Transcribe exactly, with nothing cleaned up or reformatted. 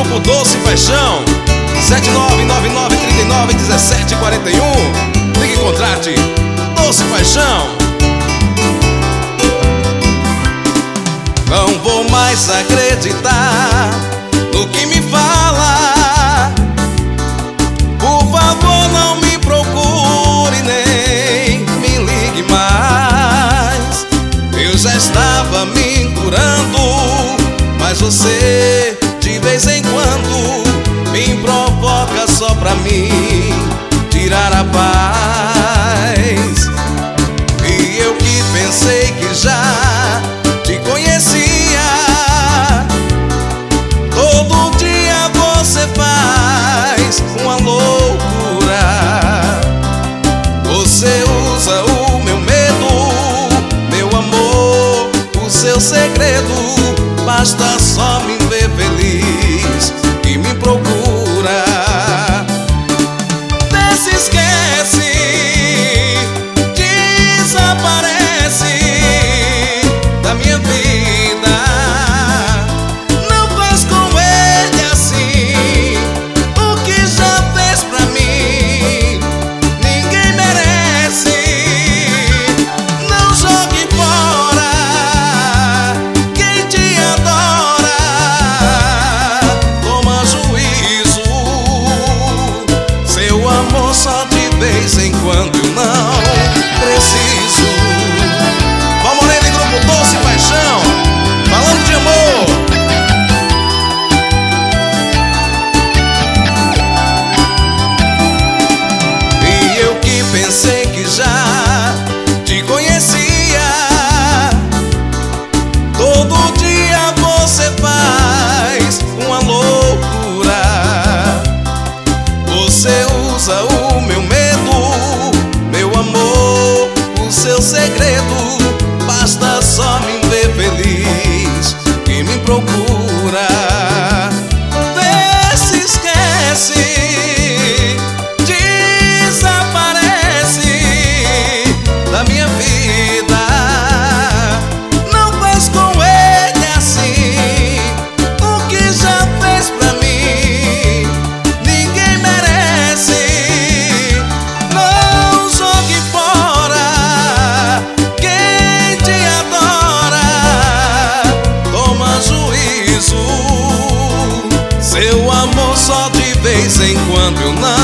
Grupo Doce Paixão, sete nove nove nove, três nove, um sete quatro um. Ligue e contrate Doce Paixão. Não vou mais acreditar no que me fala. Por favor, não me procure nem me ligue mais. Eu já estava me curando, mas você de vez em quando me provoca só pra mim tirar a paz. E eu que pensei que já te conhecia. Todo dia você faz uma loucura. Você usa o meu medo, meu amor, o seu segredo. Basta só me ver feliz e me procura. Desce, esquece, desaparece da minha vida. Não faz com ele assim o que já fez pra mim. Ninguém merece. Não jogue fora quem te adora. Toma juízo. Seu amor só de vez em quando eu não preciso. Vamos nele, Grupo Doce Paixão, falando de amor. E eu que pensei que já te conhecia. Todo dia você faz uma loucura. Você usa o meu medo, meu amor, o seu segredo. Basta só me ver feliz e me procura. Vê se esquece, desaparece da minha vida. Não faz com ele assim o que já fez pra mim. Ninguém merece. Não jogue fora quem te adora. Toma juízo. Seu amor só de vez em quando eu não